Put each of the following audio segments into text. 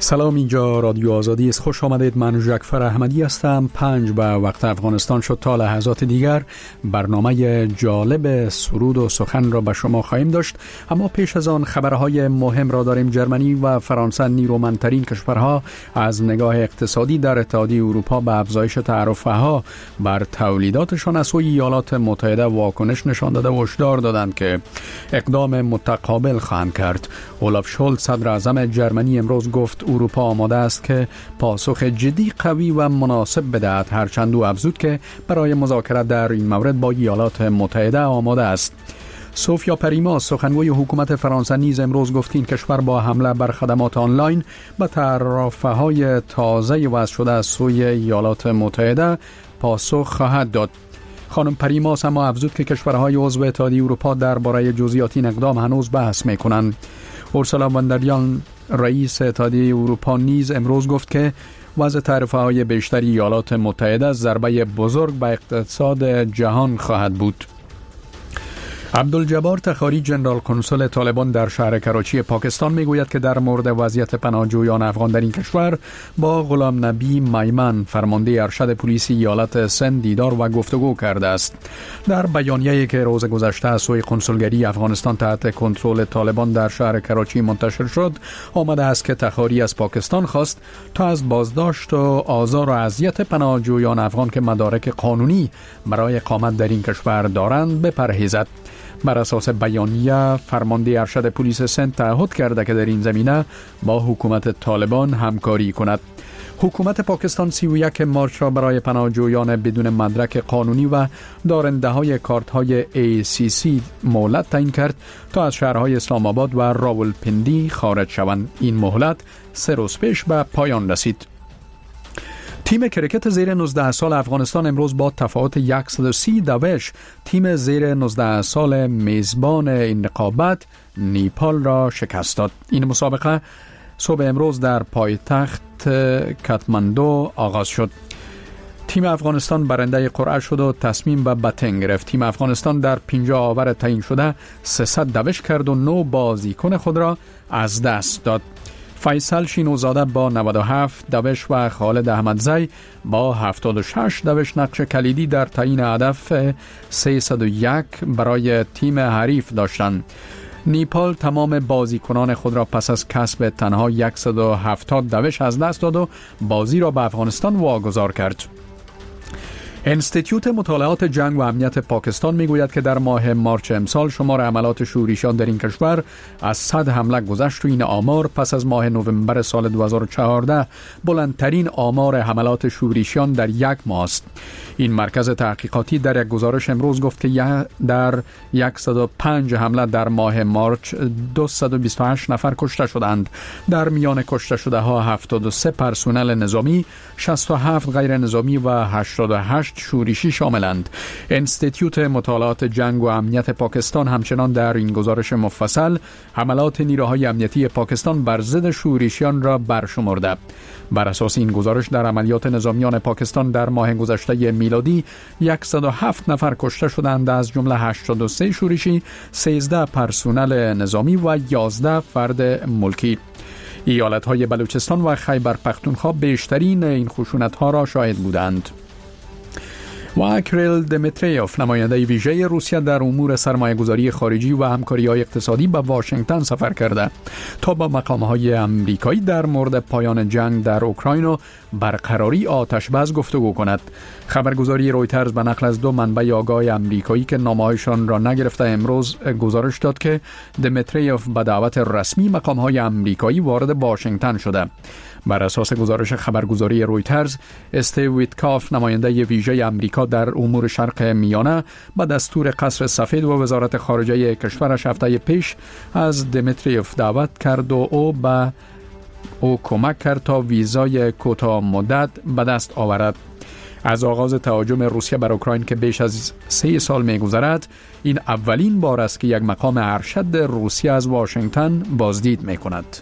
سلام، اینجا رادیو آزادی است. خوش آمدید. من جعفر احمدی هستم. 5 به وقت افغانستان شد. تا لحظات دیگر برنامه جالب سرود و سخن را به شما خواهیم داشت، اما پیش از آن خبرهای مهم را داریم. جرمنی و فرانسه نیرومندترین کشورها از نگاه اقتصادی در اتحادیه اروپا به افزایش تعرفه‌ها بر تولیداتشان از سوی ایالات متحده واکنش نشان داده و هشدار دادند که اقدام متقابل خواهند کرد. اولاف شولز صدر اعظم جرمنی امروز گفت اروپا آماده است که پاسخ جدی، قوی و مناسب بدهد، هرچند او افزود که برای مذاکرات در این مورد با ایالات متحده آماده است. سوفیا پریما سخنگوی حکومت فرانسه نیز امروز گفت این کشور با حمله بر خدمات آنلاین به تعرفه‌های تازه وضع شده از سوی ایالات متحده پاسخ خواهد داد. خانم پریماس اما افزود که کشورهای عضو اتحادیه اروپا درباره جزئیات این اقدام هنوز بحث می‌کنند. اورسولا واندرلیان رئیس اتحادیه اروپا نیز امروز گفت که وضع تعرفه‌های بیشتر ایالات متحده ضربه بزرگ به اقتصاد جهان خواهد بود. عبدالجبار تخاری جنرال کنسول طالبان در شهر کراچی پاکستان میگوید که در مورد وضعیت پناهجویان افغان در این کشور با غلام نبی میمن فرمانده ارشد پلیس ایالت سند دیدار و گفتگو کرده است. در بیانیه‌ای که روز گذشته از سوی کنسولگری افغانستان تحت کنترل طالبان در شهر کراچی منتشر شد، آمده است که تخاری از پاکستان خواست تا از بازداشت و آزار و اذیت پناهجویان افغان که مدارک قانونی برای اقامت در این کشور دارند بپرهیزد. بر اساس بیانیه فرمانده ارشد پلیس سند تعهد کرده که در این زمینه با حکومت طالبان همکاری کند. حکومت پاکستان 31 مارچ را برای پناهجویان بدون مدرک قانونی و دارنده های کارت های ACC مهلت تعیین کرد تا از شهرهای اسلام آباد و راولپندی خارج شوند. این مهلت 3 روز پیش به پایان رسید. تیم کرکت زیر 19 سال افغانستان امروز با تفاوت 130 دوش تیم زیر 19 سال میزبان این رقابت نیپال را شکست داد. این مسابقه صبح امروز در پایتخت کاتماندو آغاز شد. تیم افغانستان برنده قرعه شد و تصمیم به بتنگ گرفت. تیم افغانستان در 50 آور تعیین شده 300 دوش کرد و 9 بازیکن خود را از دست داد. فیصل شینوزاده با 97 دوش و خالد احمدزی با 76 دوش نقش کلیدی در تعیین هدف 301 برای تیم حریف داشتند. نیپال تمام بازیکنان خود را پس از کسب تنها 170 دوش از دست داد و بازی را به افغانستان واگذار کرد. انستیتیوت مطالعات جنگ و امنیت پاکستان میگوید که در ماه مارچ امسال شمار حملات شورشیان در این کشور از 100 حمله گذشت و این آمار پس از ماه نوامبر سال 2014 بلندترین آمار حملات شورشیان در یک ماه است. این مرکز تحقیقاتی در یک گزارش امروز گفت که در 105 حمله در ماه مارچ 228 نفر کشته شدند. در میان کشته شده ها 73 پرسنل نظامی، 67 غیر نظامی و 88 شورشی شاملند. انستیتیوت مطالعات جنگ و امنیت پاکستان همچنان در این گزارش مفصل حملات نیروهای امنیتی پاکستان بر ضد شورشیان را برشمرده. بر اساس این گزارش در عملیات نظامیان پاکستان در ماه گذشته میلادی 107 نفر کشته شدند، از جمله 83 شورشی، 13 پرسنل نظامی و 11 فرد ملکی. ایالت‌های بلوچستان و خیبر پختونخوا بیشترین این خشونت‌ها را شاهد بودند. و کریل دمیتریوف نماینده ویژه روسیه در امور سرمایه‌گذاری خارجی و همکاری‌های اقتصادی به واشنگتن سفر کرده تا با مقام‌های آمریکایی در مورد پایان جنگ در اوکراین و برقراری آتش‌بس گفتگو کند. خبرگزاری رویترز به نقل از 2 منبع آگاه آمریکایی که نامه‌هایشان را نگرفته امروز گزارش داد که دمیتریوف به دعوت رسمی مقام‌های آمریکایی وارد واشنگتن شده. بر اساس گزارش خبرگزاری رویترز، استیو ویتکاف نماینده ویژه آمریکا در امور شرق میانه به دستور قصر سفید و وزارت خارجه کشورش هفته پیش از دمیتریوف دعوت کرد و او کمک کرد تا ویزای کوتاه مدت به دست آورد. از آغاز تهاجم روسیه بر اوکراین که بیش از 3 سال می‌گذرد، این اولین بار است که یک مقام ارشد روسیه از واشنگتن بازدید می‌کند.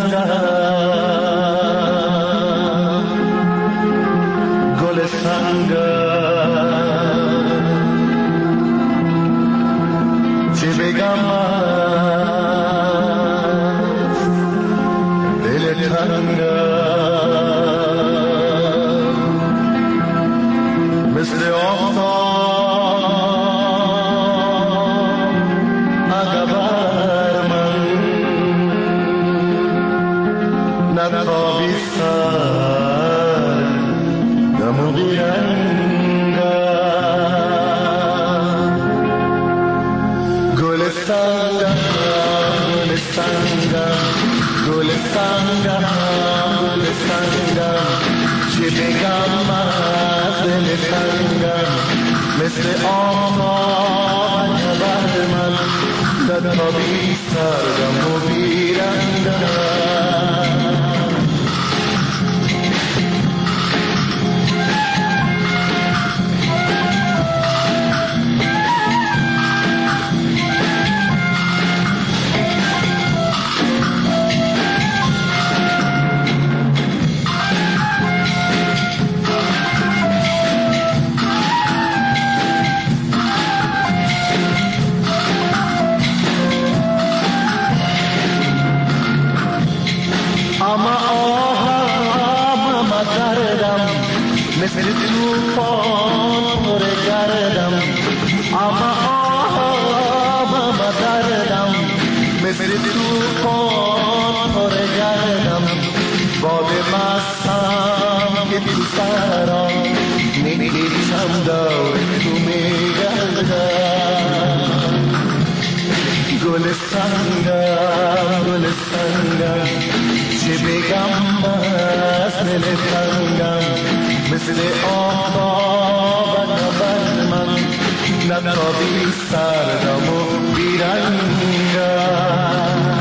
گل سنگم چه بگم از دل تنگم مثل آفتاب اگبر من نتابی سر دمو بیرنگم گل سنگم گل سنگم گل سنگم گل سنگم چه بگم از دل تنگم مثل آفتاب اگبر من نتابی سر دمو بیرنگم مثل توفان پر گردم اما آبم دردم مثل توفان پر گردم باد مستم که تو سرم میکشم دور تو میگردم گل سنگم گل سنگم چه بگم از دل تنگم مثل آفتاب اگبر من نتابی سردم و بیرنگم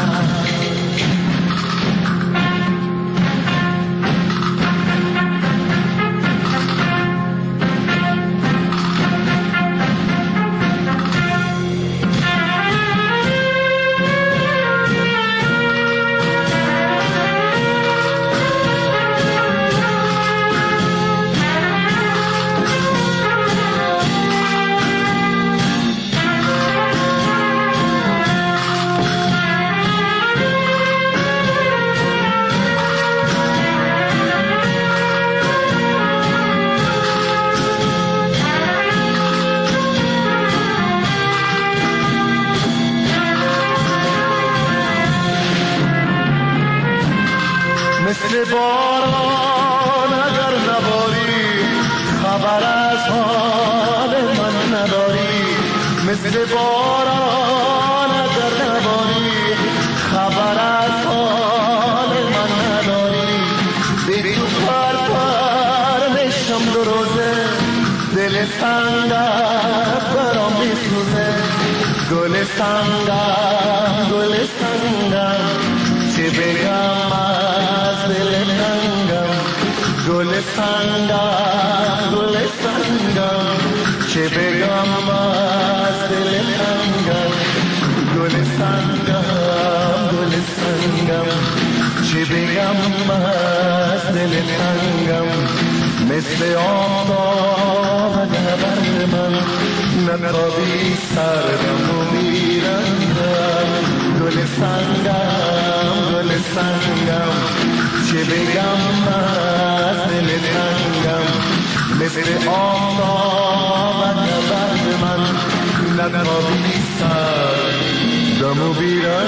مثل باران اگر نباری خبر از حال من نداری مثل باران اگر نباری خبر از حال من نداری بی تو پر پر میشم دو روزه دل تنگم برام میسوزه گل سنگم گل سنگم چه بگم از دل تنگم گل سنگم گل سنگم چه بگم از دل تنگم گل سنگم گل سنگم چه بگم از دل تنگم مثل آفتاب اگبر من نتابی سردم و میرنگم گل سنگم گل سنگم چه بگم از دل تنگم مثل آفتاب اگبر من نتابی سردم و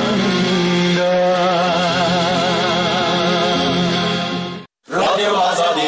بیرنگم رادیو آزادی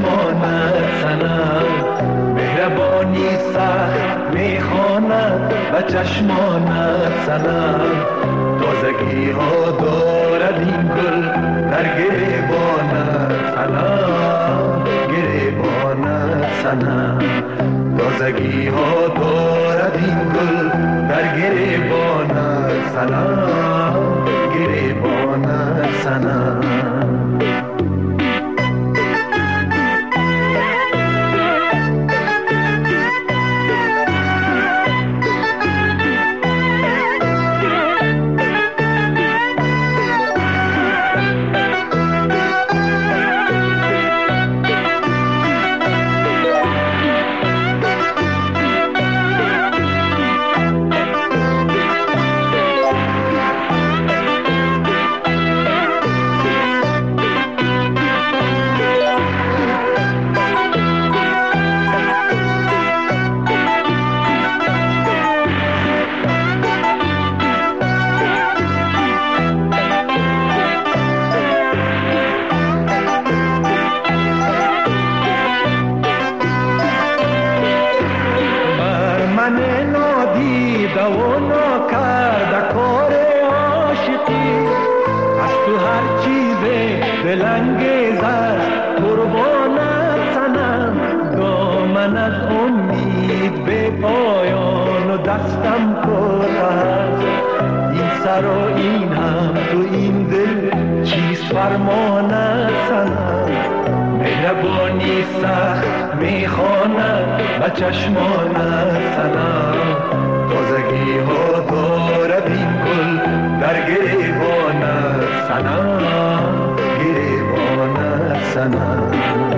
چشمانت سنم مهربانی سخت میخواند و و چشمانت سنم تازگی ها دارد این گل در گریبانت سنم گریبانت سنم تازگی ها دارد این گل در گریبانت سنم گریبانت سنم چشمانت سنم تازگی ها دارد این گل در گریبانت سنم گریبانت سنم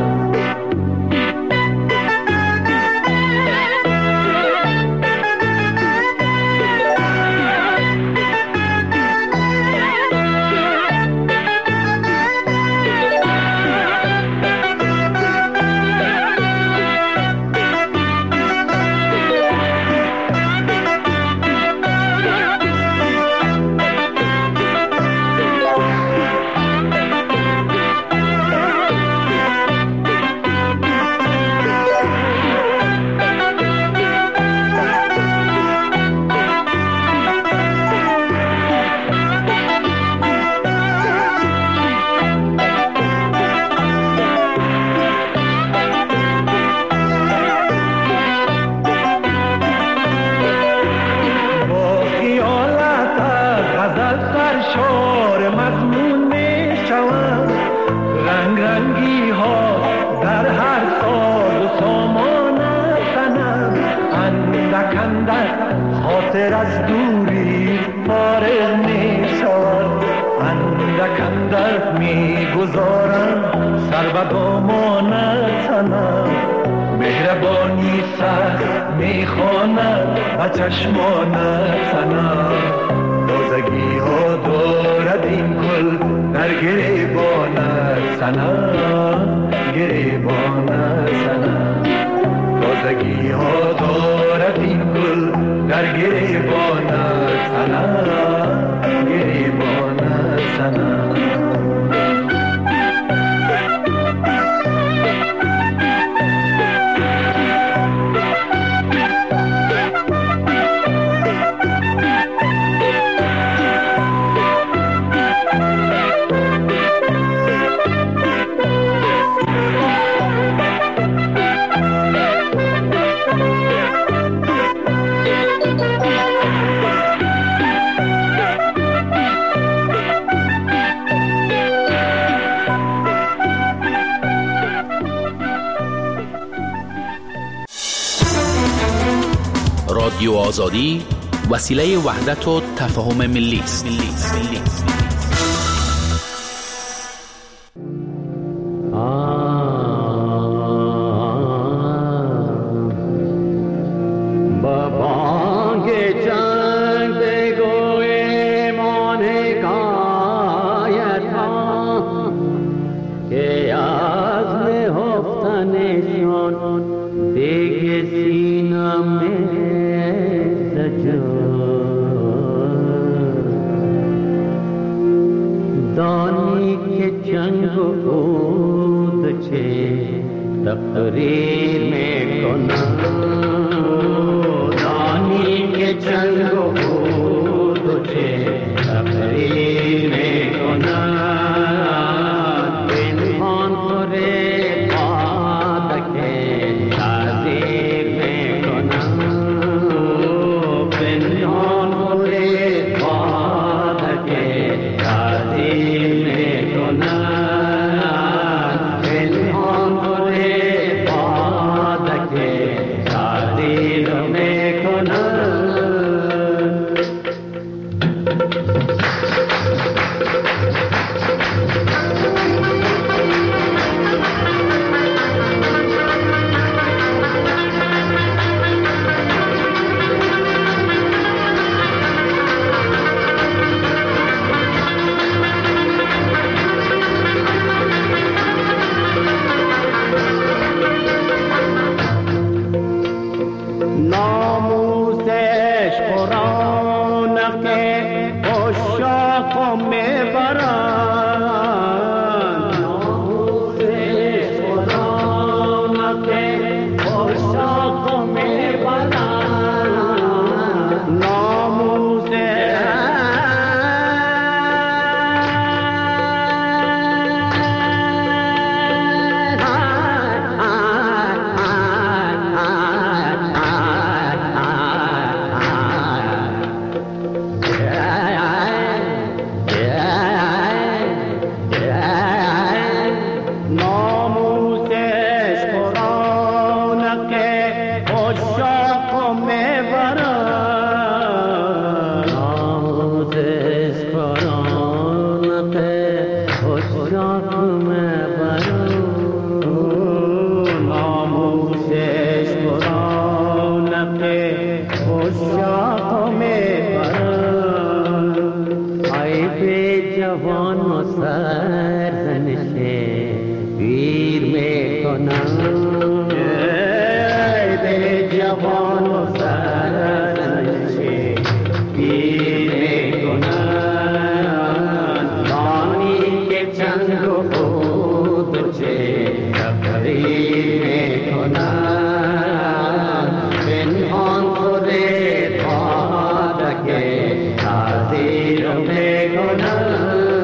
چشمانت سنم تازگی ها دارد این گل در گریبانت سنم گریبانت سنم تازگی ها دارد این گل در گریبانت سنم گریبانت سنم رادیو آزادی وسیله وحدت و تفاهم ملی است. तकरीर में कोना दानी के چنگ و بود و چه تقریر میکنند پنهان خوره پادک تعذیر میکنند پنهان خوره پادک تعذیر میکنند پنهان خوره پادک تعذیر میکنند. ناموسش قرآن که عشاق میبرند ناموسش قرآن که عشاق میبرند ناموسش قرآن که عشاق میبرند ناموسش قرآن که عشاق میبرند ناموسش قرآن که عشاق میبرند. ای به جوان و سرزنش پیر میکنند ای به جوان و سرزنش پیر میکنند دانی که چنگ و بود و چه تقریر میکنند پنهان خوره پادک تعذیر میکنند.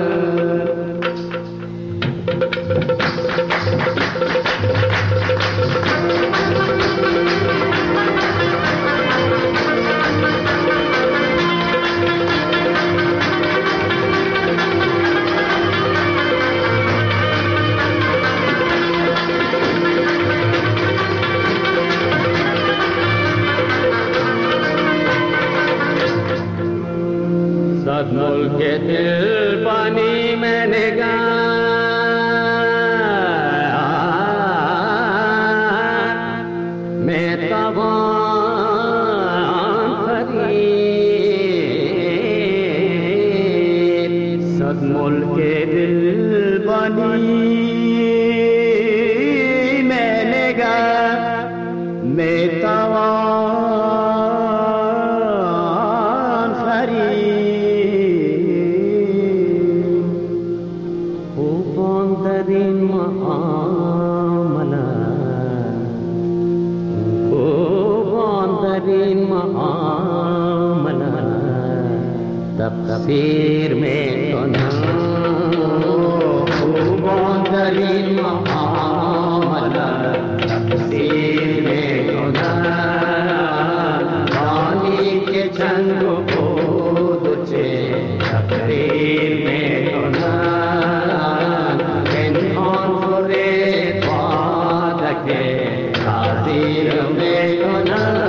صد ملک دل بانی میں نگاه میں توان خرید صد ملک دل بانی میں نگاه میں توان خرید در این معاملت تفسیر میکنند خوبان در این معاملت تفسیر میکنند دانی که چنگ و بود و چه تقریر میکنند پنهان خوره پادک تعذیر میکنند.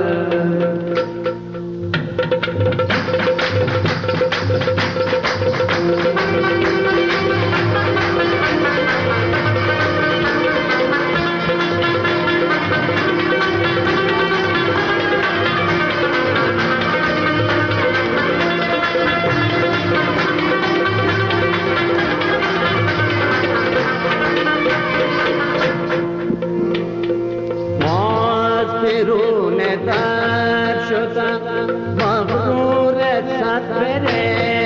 در شدم مغرور صد بره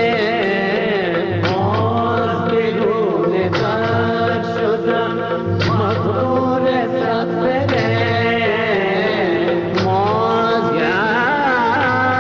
باز بیرون در شدم مغرور صد بره باز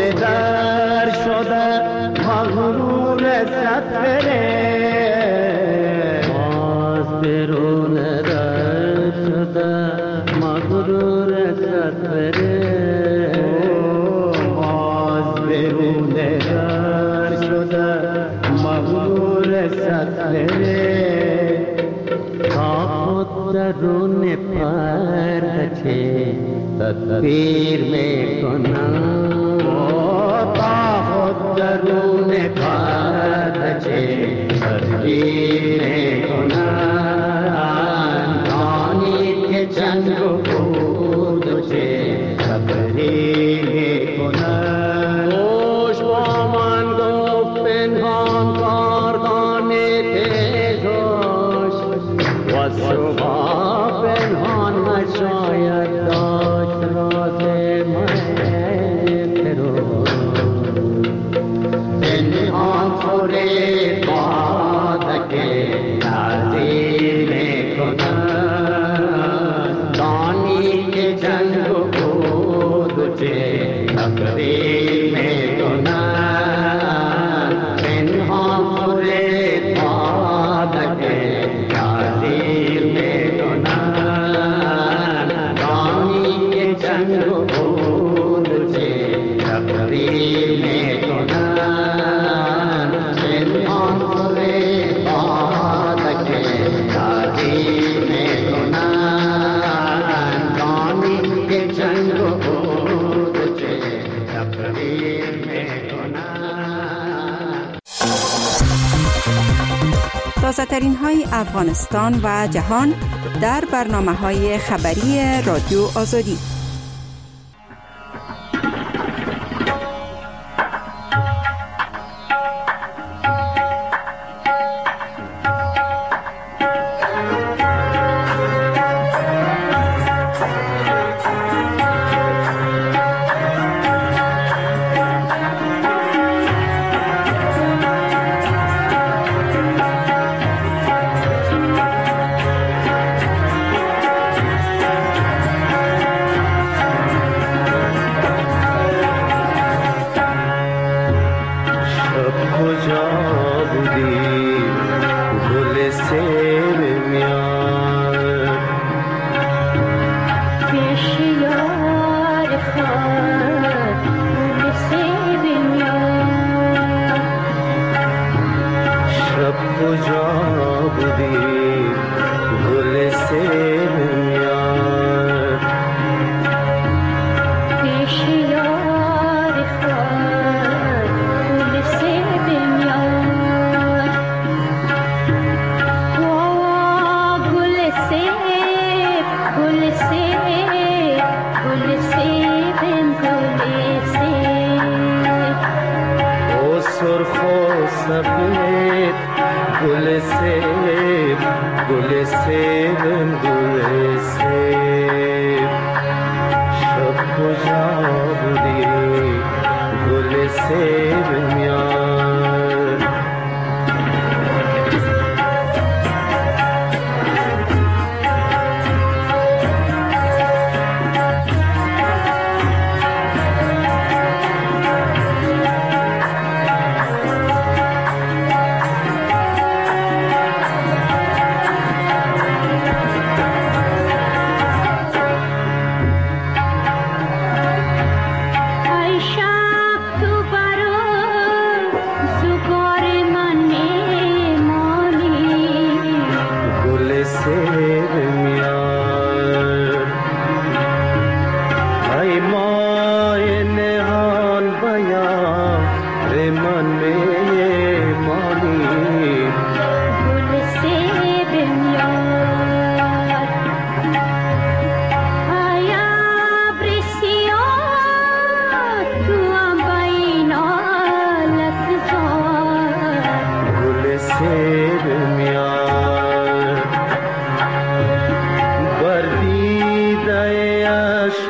در شده مغرور سفره باز برون در شده مغرور سفره باز برون در شده مغرور سفره تا خود درون پرده تدبیر میکنم تا خود درون پرده تدبیر میکنم دانید که جنگ و بود و چه تبریر میکنم خوش با من گفت پنهان کاردان تیزوش و شما پنهان نشاید داشت راز من پنهان خوره بادکه تعظیم میکنند دانی که جنگ و بود و چه تقدیر میکنند پنهان خوره بادکه تعظیم میکنند دانی که جنگ و بود و چه تقدیر میکنند تازه‌ترین های افغانستان و جهان در برنامه‌های خبری رادیو آزادی.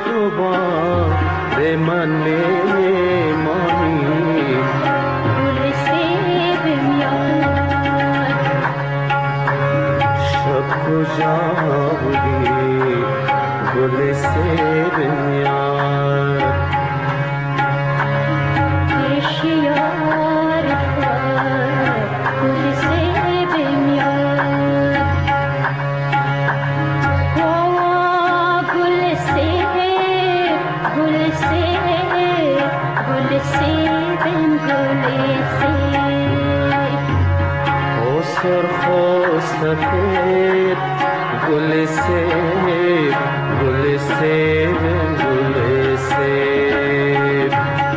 من میمانی سرخ و سفید گل سیب گل سیب گل سیب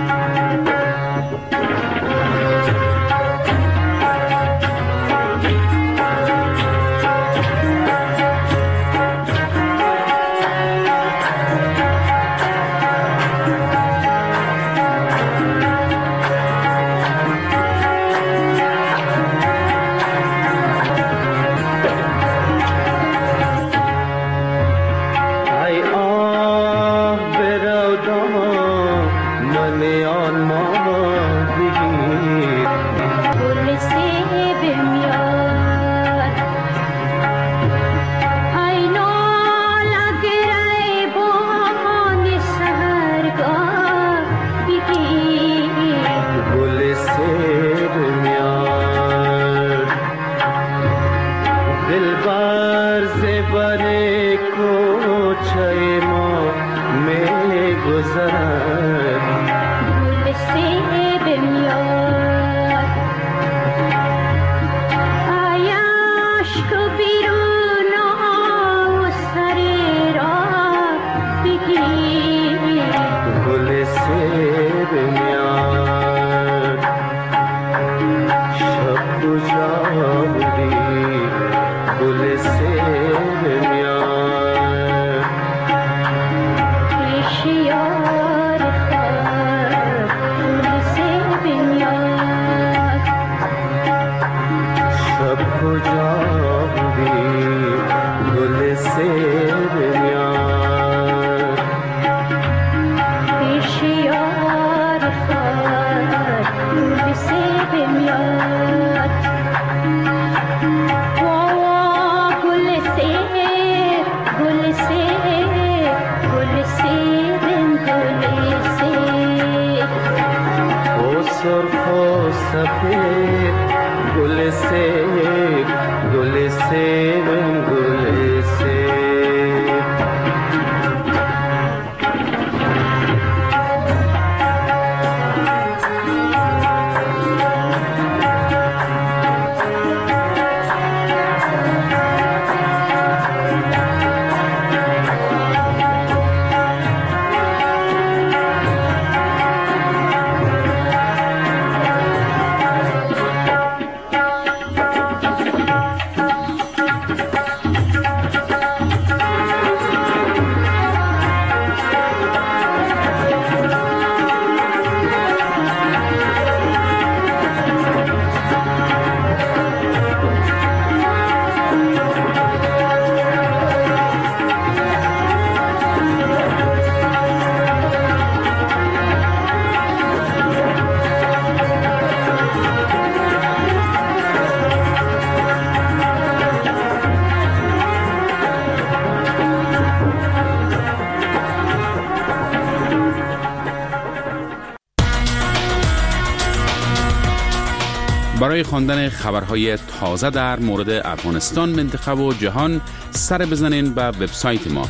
برای خواندن خبرهای تازه در مورد افغانستان، منطقه و جهان سر بزنین به وبسایت ما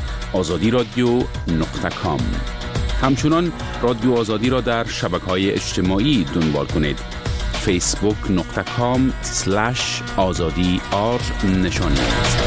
azadiradio.com. همچنان رادیو آزادی را در شبکه‌های اجتماعی دنبال کنید. facebook.com/azadi_r نشانی است.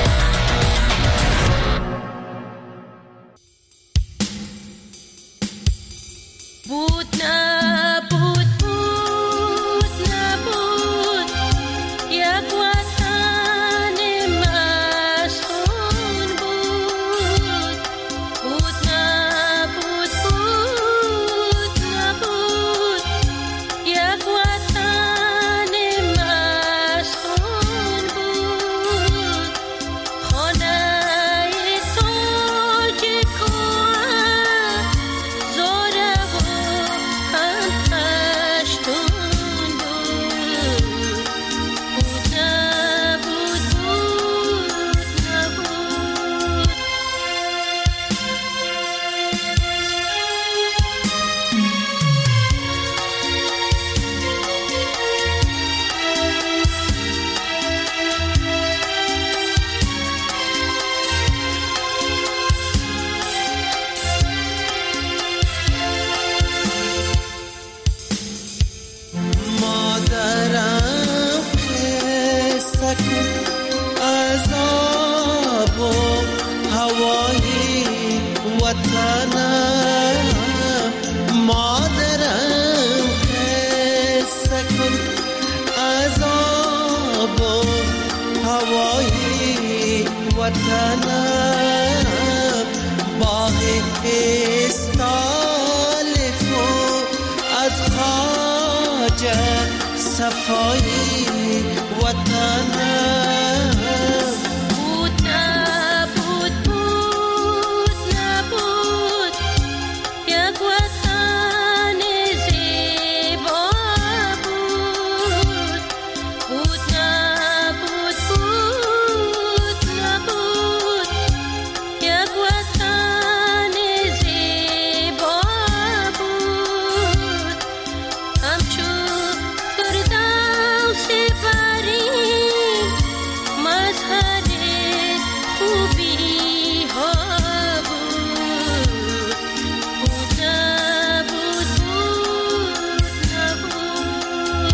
سکون از آب و هوای وطنم مادرم قصه کن از آب و هوای وطنم باغ استالف از خواجه صفای وطنم بود نبود بود نبود یک وطن زیبا بود بود نبود بود نبود یک وطن زیبا بود همچون فردوس برین مظهر خوبی ها بود بود نبود بود نبود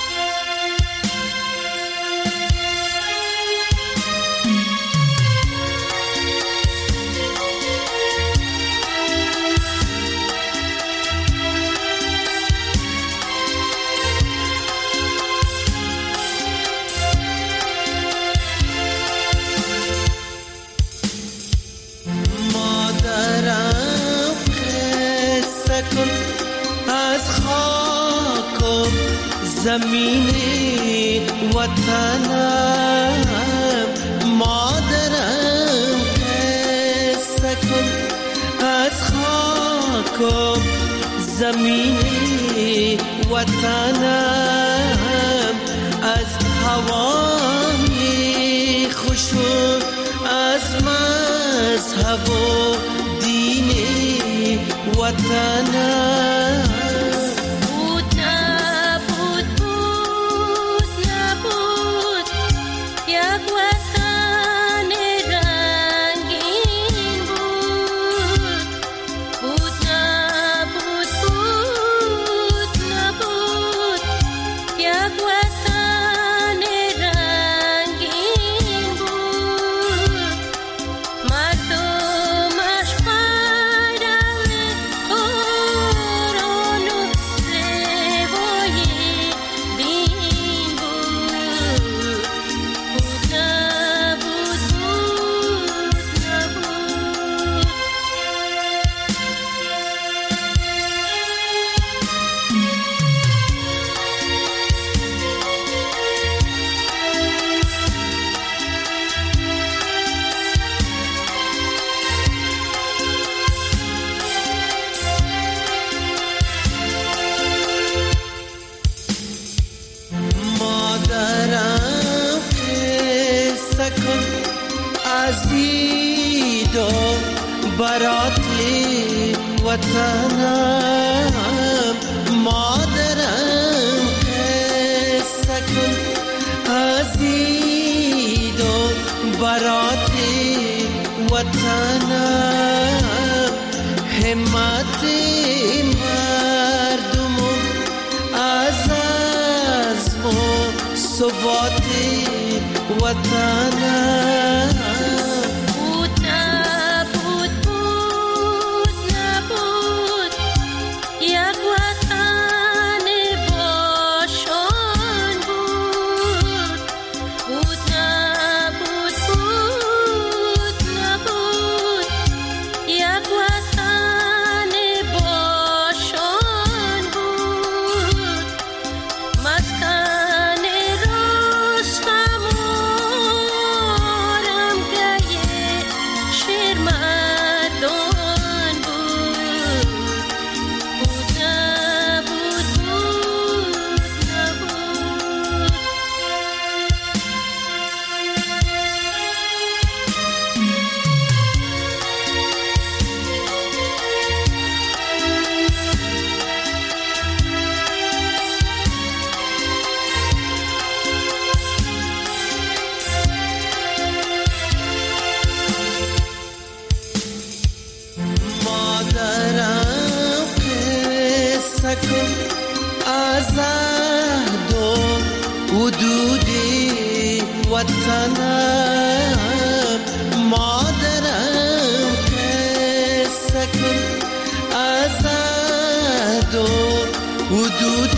مادرم قصه کن از خاک و زمین وطنم مادرم قصه کن از خاک و زمین وطنم از هوای خوشو از مذهب و دین وطنم بود نبود بود نبود یک وطن رنگین بود بود نبود بود نبود یک وطن رنگین بود مردمش پیرو قرآن و زیبای دین بود بود نبود بود نبود مادرم قصه کن از دید و برات وطنم مادرم قصه کن از دید و برات وطنم همت مردم از عزم و ثبات وطنم بود نبود بود نبود یک وطن باشان بود بود نبود بود نبود یک وطن باشان بود مسکن رستم و رمگه شیر مردان بود بود نبود بود نبود مادرم قصه کن از عهد و حدود وطنم مادرم قصه کن از عهد و حدود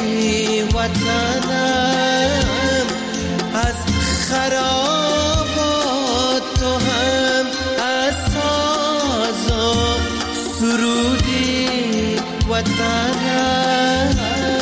وطنم از خرابات تو هم از ساز و سرودی وطنم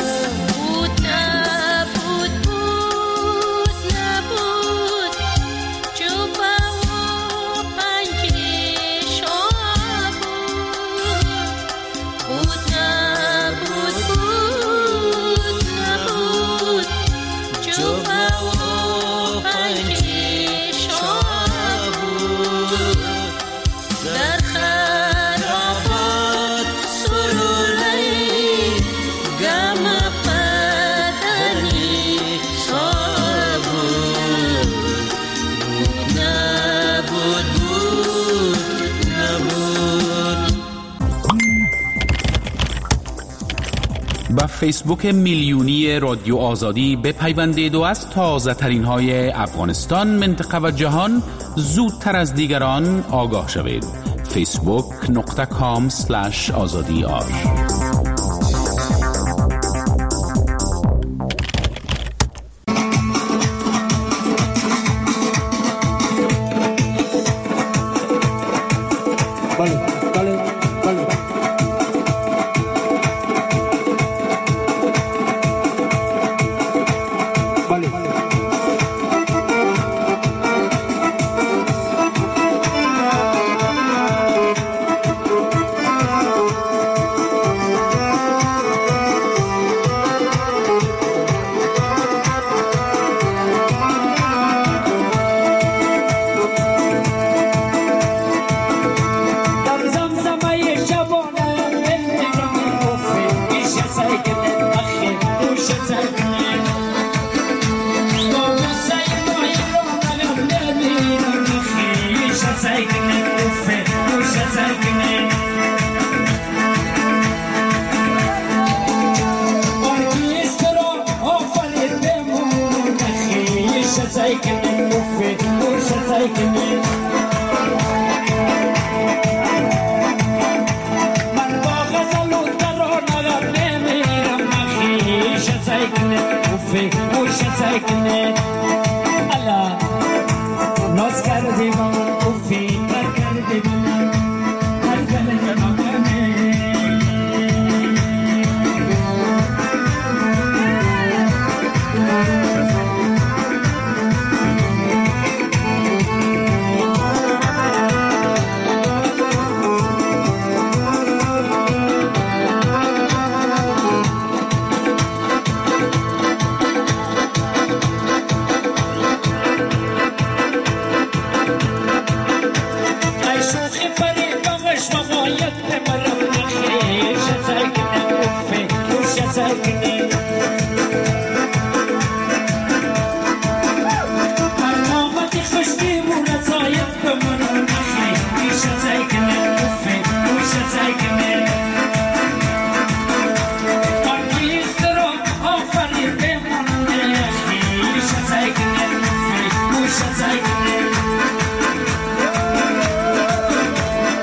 با فیسبوک میلیونی رادیو آزادی بپیوندید و از تازه ترین های افغانستان، منطقه و جهان زودتر از دیگران آگاه شوید. facebook.com/azadi.ar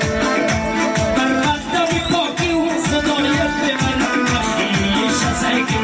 Take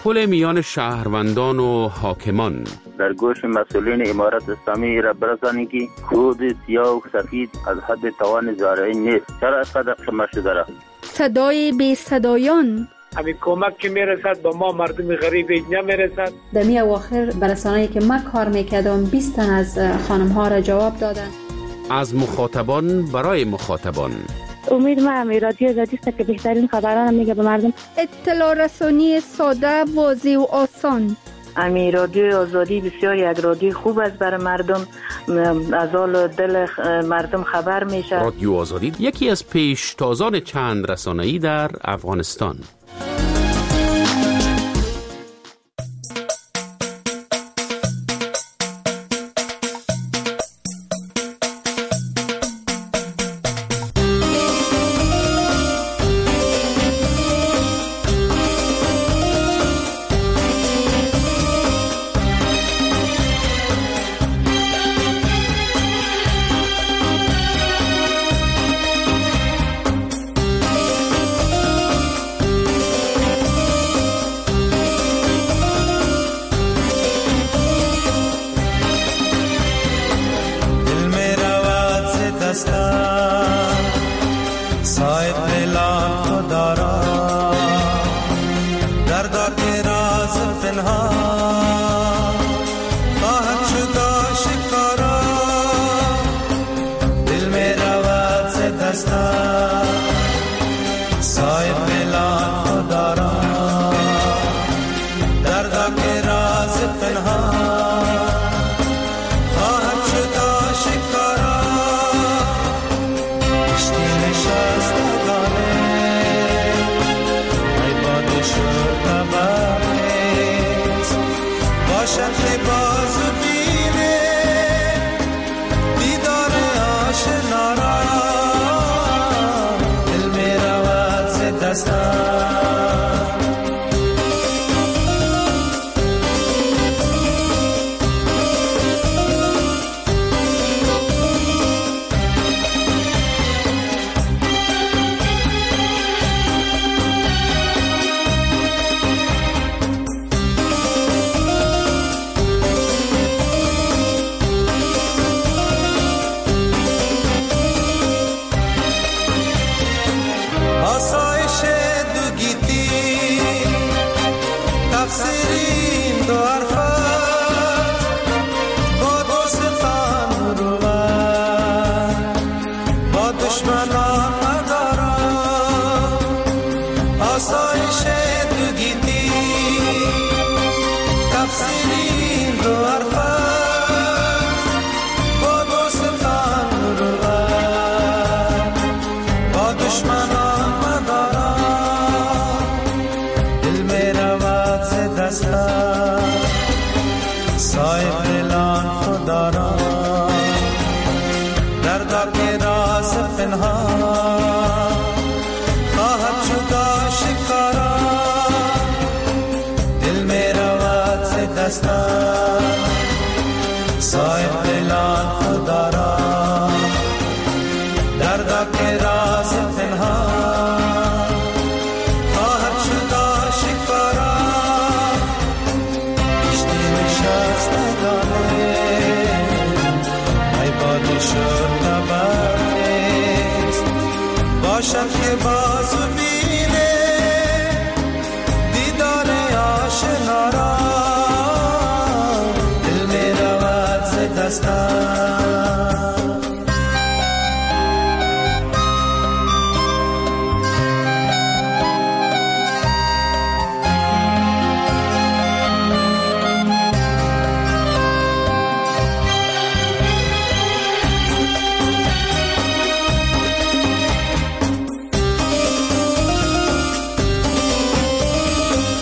تداخل میان شهروندان و حاکمان. در گوش مسئولین امارت اسلامی را برسانید که خود سیاه و سفید از حد توان زارعی نیست. چرا از قدر شما شده؟ صدای بی صدایان. همین کمک که میرسد با ما مردم غریب اینجا میرسد. در می اواخر برسانه‌ای که من کار میکردم 20 تن از خانم ها را جواب دادن. از مخاطبان برای مخاطبان. امید من رادیو آزادی است که بهترین خبران میگه به مردم. اطلاع رسانی ساده، واضح و آسان. امی رادیو آزادی بسیار یک رادیو خوب است برای مردم، از حال دل مردم خبر میشه. رادیو آزادی یکی از پیشتازان چند رسانه‌ای در افغانستان.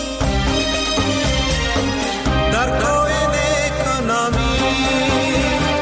در کوی نیک نامی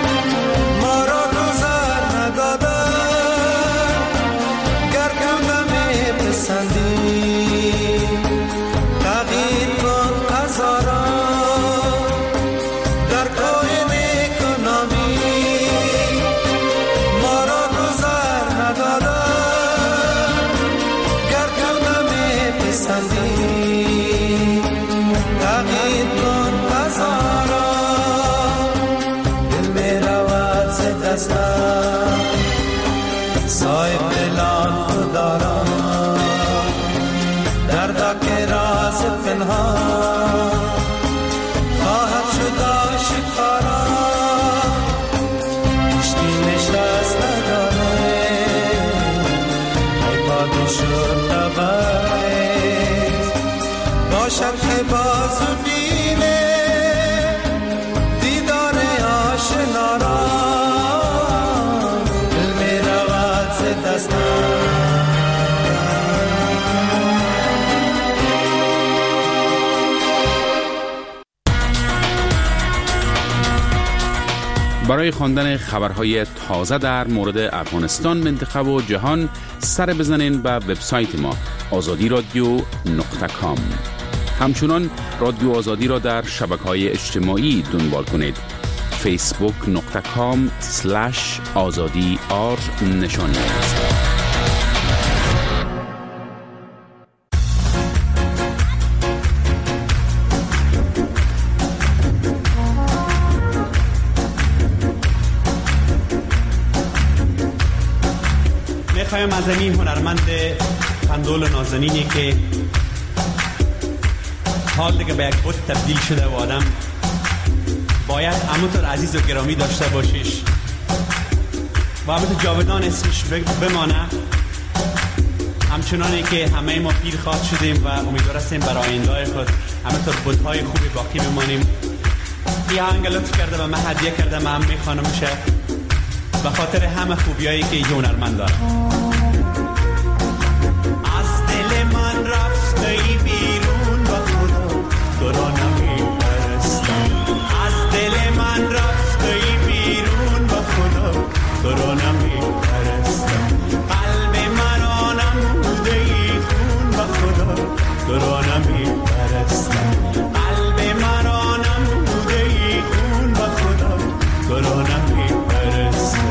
برای خواندن خبرهای تازه در مورد افغانستان، منطقه و جهان سر بزنین به وبسایت ما azadiradio.com. همچنان رادیو آزادی را در شبکه‌های اجتماعی دنبال کنید. facebook.com/azadi_r نشانی است. میخوایم از این هنرمند پندول نازنینی که حال دیگه به یک بود تبدیل شده و آدم باید همونطور عزیز و گرامی داشته باشیش و همونطور جاودان اسمش بمانه، همچنانی که همه ما پیر خواد شدیم و امیدوار هستیم برای آینده خود همونطور بودهای خوبی باقی بمانیم. یه آهنگ لطف کرده و من هدیه کرده، من هم میخوانمشه به خاطر همه خوبیایی که یه هنرمند داره. از دل من رفته ای بیرون و خدا تو را نمیپرستم، از دل من رفته ای بیرون و خدا تو را نمیپرستم، قلب من نموده ای خون و خدا تو را نمیپرستم، قلب من نموده ای خون و خدا تو را نمیپرستم.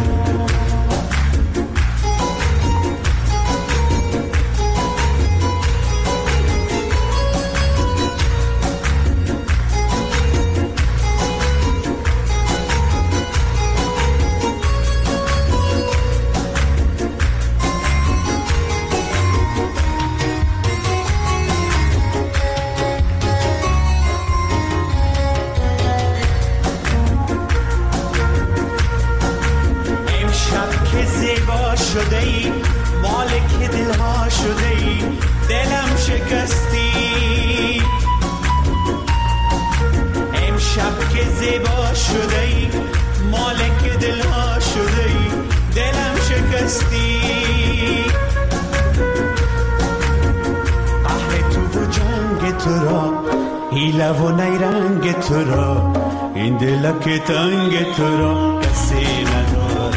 شده ای مالک دلها شده ای دلم شکستی، امشب که زیبا شده ای مالک دلها شده ای دلم شکستی، قهر تو و جنگ تو را حیله و نیرنگ تو را این دلک تنگ تو را کسی نداره،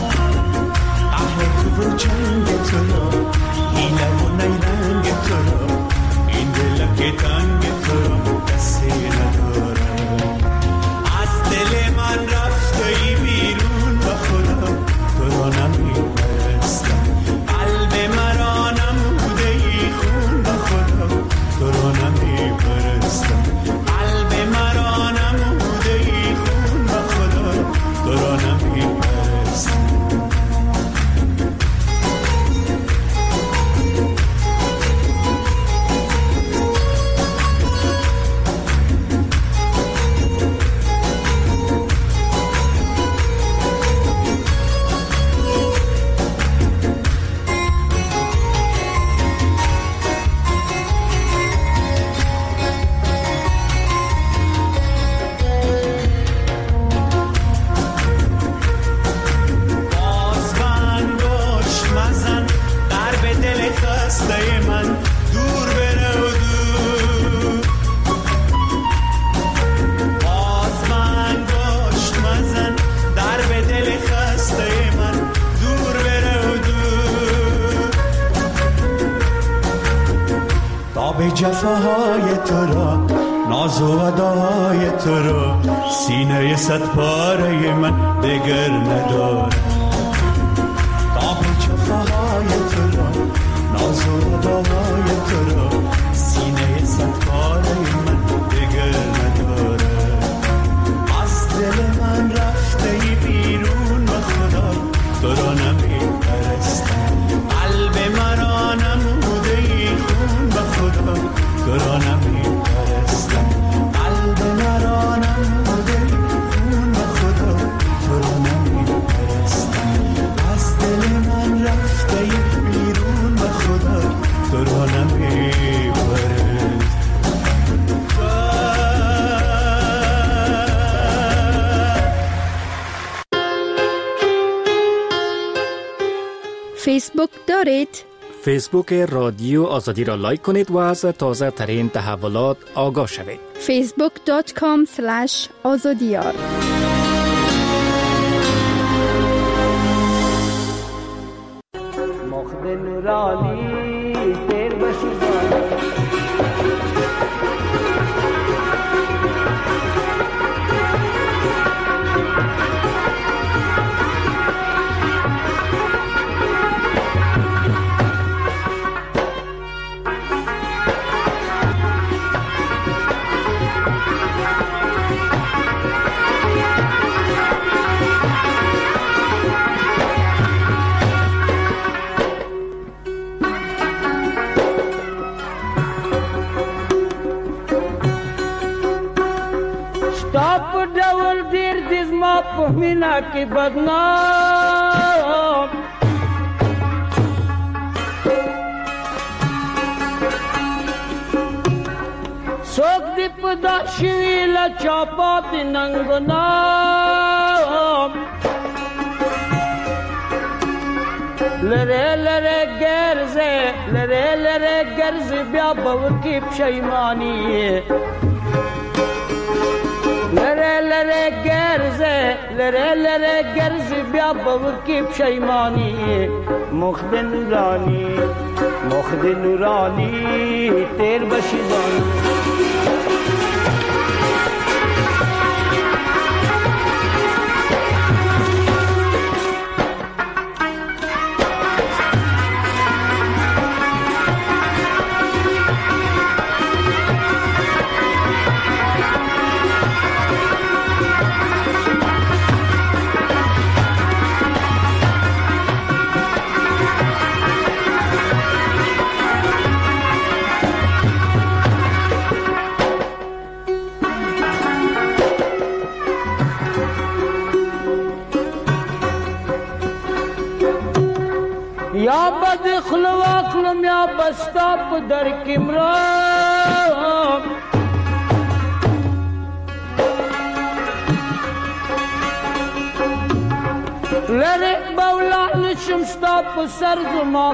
و جنگ تو را حیله و نیرنگ تو را این دلک تنگ تو را کسی نداره. از دل من رفته ای بیرون و خدا تو را نمیپرستم، قلب مرا نموده ای خون و خدا تو را نمیپرستم، قلب مرا نموده ای خون و خدا تو را نمیپرستم. جفاهای تو را ناز و ادای تو را سینه صد پاره من دگر نداره، تاب جفاهای تو را ناز و ادای تو را سینه صد پاره من دگر نداره. از دل من رفته ای بیرون و خدا تو را نمیپرستم، قلب مرا نموده ای خون و خدا تو را نمیپرستم، قلب مرا نموده ای خون و خدا تو را نمیپرستم، از دل من رفته ای بیرون و خدا تو را نمیپرستم. فیسبوک دارید؟ فیسبوک رادیو آزادی را لایک کنید و از تازه ترین تحولات آگاه شوید. facebook.com/azadiyar ما پمینا کی بدنام سوک دی پدا شویل چاپات ننگنام لره گرز بیا بوکی پشیمانی لره گرز بیا بوکی پشیمانی مخد نورانی تیر بشیدانی یا بد خلواکلم یا بستا پدر کمرام لره بولا نشم ستا پسر زما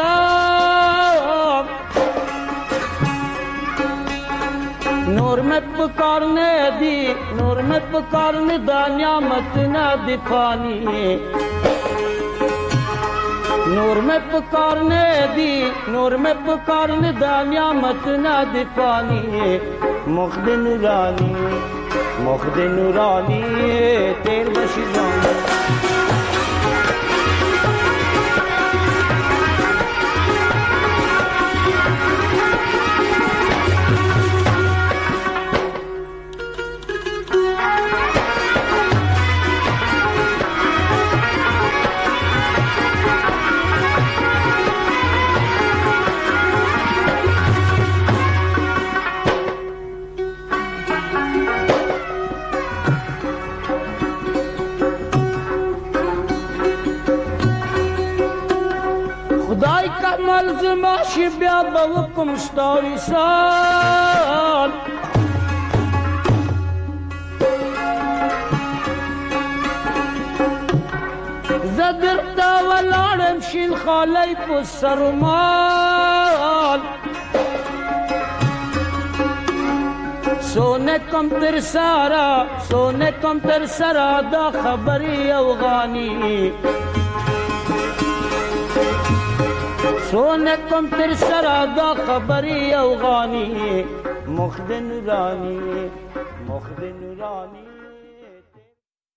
قسم نور میں پکارنے دانیامت نہ دفانی نور میں پکارنے دانیامت نہ دفانی مخد نورانی تیر بشیزانی خدای کا ملزماشی بیا بوکم ستاری سال زدرتا ولارم شین خالی پسرمال سونے کم تر سارا دا خبری افغانی سونے کم تر سرا دا خبری افغانی مخد نورانی